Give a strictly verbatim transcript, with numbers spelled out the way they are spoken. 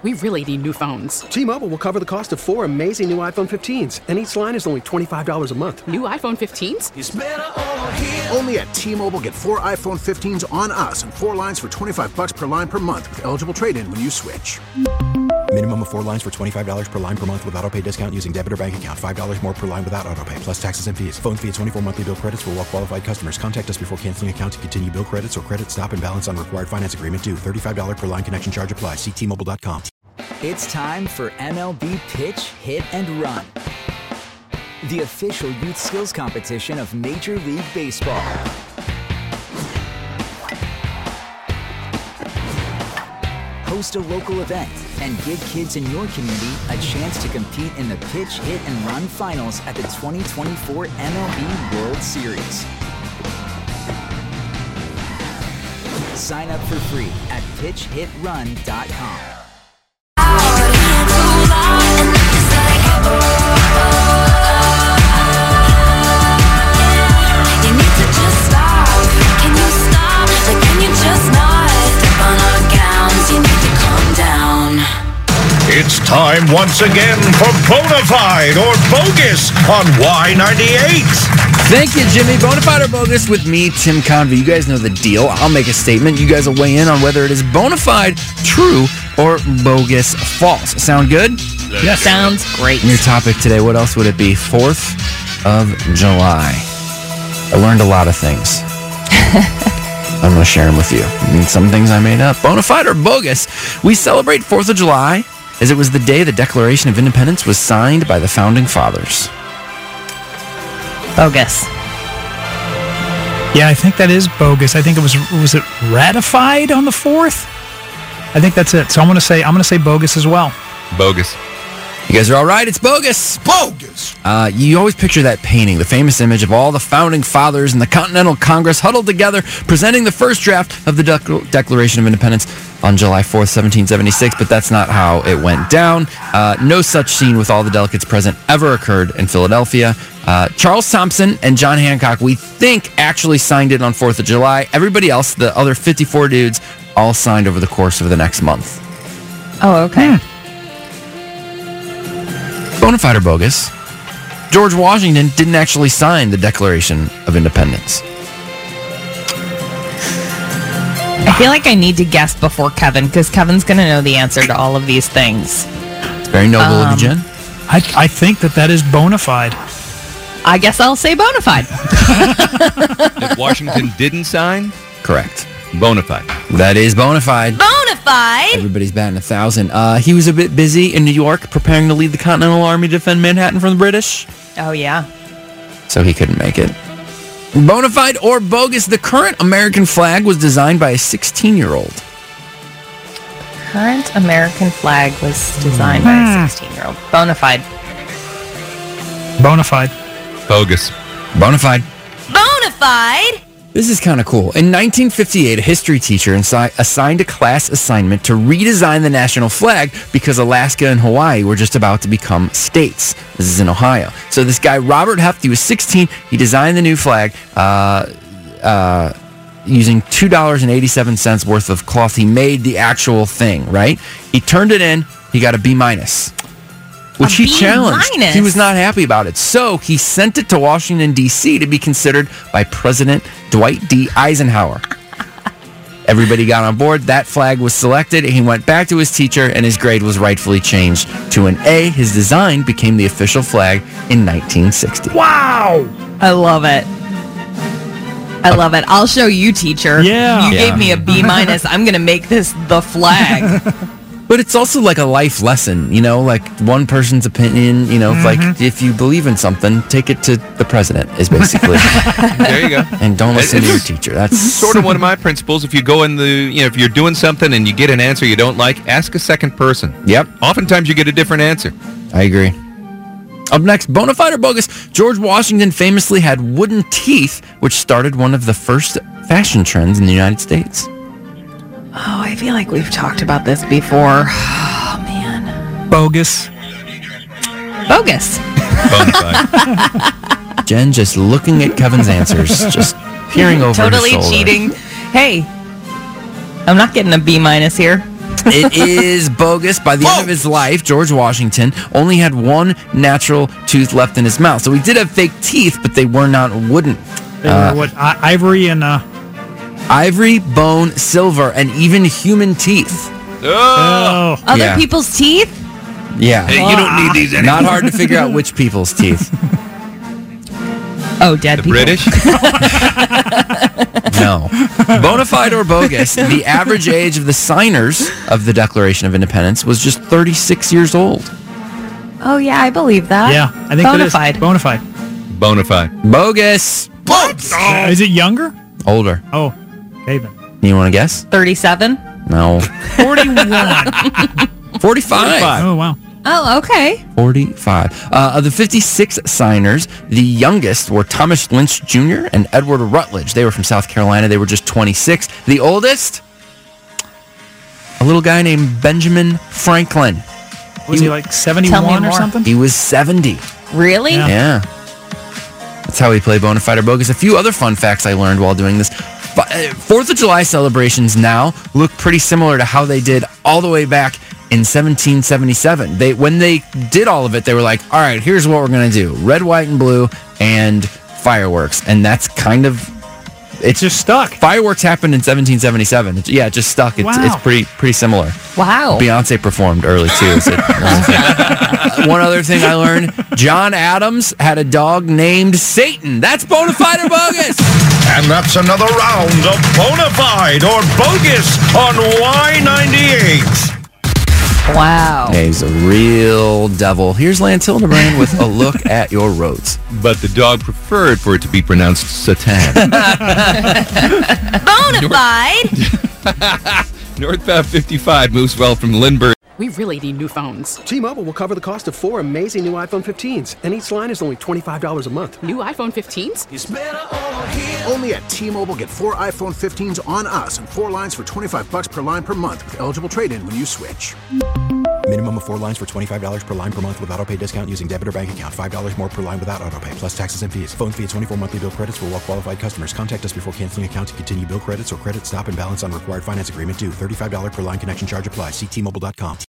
We really need new phones. T-Mobile will cover the cost of four amazing new iPhone fifteens, and each line is only twenty-five dollars a month. New iPhone fifteens? It's better over here. Only at T-Mobile, get four iPhone fifteens on us and four lines for twenty-five dollars per line per month with eligible trade-in when you switch. Minimum of four lines for twenty-five dollars per line per month with autopay discount using debit or bank account. five dollars more per line without autopay, plus taxes and fees. Phone fee at twenty-four monthly bill credits for well-qualified customers. Contact us before canceling account to continue bill credits or credit stop and balance on required finance agreement due. thirty-five dollars per line connection charge applies. See T Mobile dot com. It's time for M L B Pitch, Hit, and Run, the official youth skills competition of Major League Baseball. Host a local event and give kids in your community a chance to compete in the Pitch, Hit, and Run finals at the twenty twenty-four M L B World Series. Sign up for free at pitch hit run dot com. It's time once again for Bonafide or Bogus on Y ninety-eight. Thank you, Jimmy. Bonafide or Bogus with me, Tim Convey. You guys know the deal. I'll make a statement. You guys will weigh in on whether it is bonafide, true, or bogus, false. Sound good? Yes. Sounds great. And your topic today, what else would it be? fourth of July. I learned a lot of things. I'm going to share them with you. And some things I made up. Bonafide or bogus? We celebrate fourth of July as it was the day the Declaration of Independence was signed by the Founding Fathers. Bogus. Yeah, I think that is bogus. I think it was was it ratified on the fourth? I think that's it. So I'm going to say I'm going to say bogus as well. Bogus. You guys are all right. It's bogus. Bogus. Uh, you always picture that painting, the famous image of all the Founding Fathers and the Continental Congress huddled together, presenting the first draft of the Dec- Declaration of Independence on July fourth, seventeen seventy-six, but that's not how it went down. Uh, no such scene with all the delegates present ever occurred in Philadelphia. Uh, Charles Thompson and John Hancock, we think, actually signed it on fourth of July. Everybody else, the other fifty-four dudes, all signed over the course of the next month. Oh, okay. Hmm. Bonafide or bogus? George Washington didn't actually sign the Declaration of Independence. I feel like I need to guess before Kevin, because Kevin's going to know the answer to all of these things. It's very noble um, of you, Jen. I, I think that that is bona fide. I guess I'll say bona fide. If Washington didn't sign? Correct. Bona fide. That is bona fide. Bona fide? Everybody's batting a thousand. Uh, he was a bit busy in New York preparing to lead the Continental Army to defend Manhattan from the British. Oh, yeah. So he couldn't make it. Bona fide or bogus, the current American flag was designed by a sixteen-year-old. Current American flag was designed mm-hmm. by a sixteen-year-old. Bona fide. Bona fide. Bogus. Bona fide. Bona fide? This is kind of cool. In nineteen fifty-eight, a history teacher insi- assigned a class assignment to redesign the national flag because Alaska and Hawaii were just about to become states. This is in Ohio. So this guy, Robert Heft, he was sixteen. He designed the new flag uh, uh, using two dollars and eighty-seven cents worth of cloth. He made the actual thing, right? He turned it in. He got a B minus. Which he challenged. He was not happy about it. So he sent it to Washington, D C to be considered by President Dwight D. Eisenhower. Everybody got on board. That flag was selected. He went back to his teacher, and his grade was rightfully changed to an A. His design became the official flag in nineteen sixty. Wow! I love it. I love it. I'll show you, teacher. Yeah. You yeah. gave me a B minus. I'm going to make this the flag. But it's also like a life lesson, you know, like one person's opinion, you know, mm-hmm. like if you believe in something, take it to the president is basically. There you go. And don't listen it's to your teacher. That's sort of one of my principles. If you go in the, you know, if you're doing something and you get an answer you don't like, ask a second person. Yep. Oftentimes you get a different answer. I agree. Up next, bona fide or bogus, George Washington famously had wooden teeth, which started one of the first fashion trends in the United States. Oh, I feel like we've talked about this before. Oh, man. Bogus. Bogus. Bonafide. Jen just looking at Kevin's answers, just peering over totally his shoulder. Cheating. Hey, I'm not getting a B minus here. It is bogus. By the end of his life, George Washington only had one natural tooth left in his mouth. So he did have fake teeth, but they were not wooden. They were Uh, what, I- ivory and... Uh, Ivory, bone, silver, and even human teeth. oh. Other Yeah. people's teeth? Yeah. Hey, you don't need these anymore. Not hard to figure out which people's teeth. Oh, dead The people. British? No. Bonafide or bogus, the average age of the signers of the Declaration of Independence was just thirty-six years old. Oh, yeah, I believe that. Yeah, I think that is. Bonafide. Bonafide. Bonafide. Bogus. What? Uh, is it younger? Older. Oh, okay then. You want to guess? thirty-seven? No. forty-one. forty-five. Oh, wow. Oh, okay. forty-five. Uh, of the fifty-six signers, the youngest were Thomas Lynch Junior and Edward Rutledge. They were from South Carolina. They were just twenty-six. The oldest, a little guy named Benjamin Franklin. Was he, like seventy-one or more. something? He was seventy. Really? Yeah. Yeah. That's how we play Bonafide or bogus. A few other fun facts I learned while doing this. F- uh, Fourth of July celebrations now look pretty similar to how they did all the way back in seventeen seventy-seven. They when they did all of it, they were like, all right, here's what we're going to do. Red, white, and blue, and fireworks. And that's kind of... It's just stuck. Fireworks happened in seventeen seventy-seven. It's, yeah, it just stuck. It's, Wow. it's pretty pretty similar. Wow. Beyonce performed early, too. So uh, one other thing I learned, John Adams had a dog named Satan. That's Bonafide or bogus. And that's another round of Bonafide or bogus on Y ninety-eight. Wow. Yeah, he's a real devil. Here's Lance Hildebrand with a look at your roads. But the dog preferred for it to be pronounced Satan. Bonafide. Northbound fifty-five moves well from Lindbergh. We really need new phones. T-Mobile will cover the cost of four amazing new iPhone fifteens, and each line is only twenty-five dollars a month. New iPhone fifteens? Only at T-Mobile, get four iPhone fifteens on us and four lines for twenty-five bucks per line per month with eligible trade-in when you switch. Minimum of four lines for twenty-five dollars per line per month with autopay discount using debit or bank account. five dollars more per line without autopay, plus taxes and fees. Phone fee at twenty-four monthly bill credits for well-qualified customers. Contact us before canceling account to continue bill credits or credit stop and balance on required finance agreement due. thirty-five dollars per line connection charge applies. See T Mobile dot com.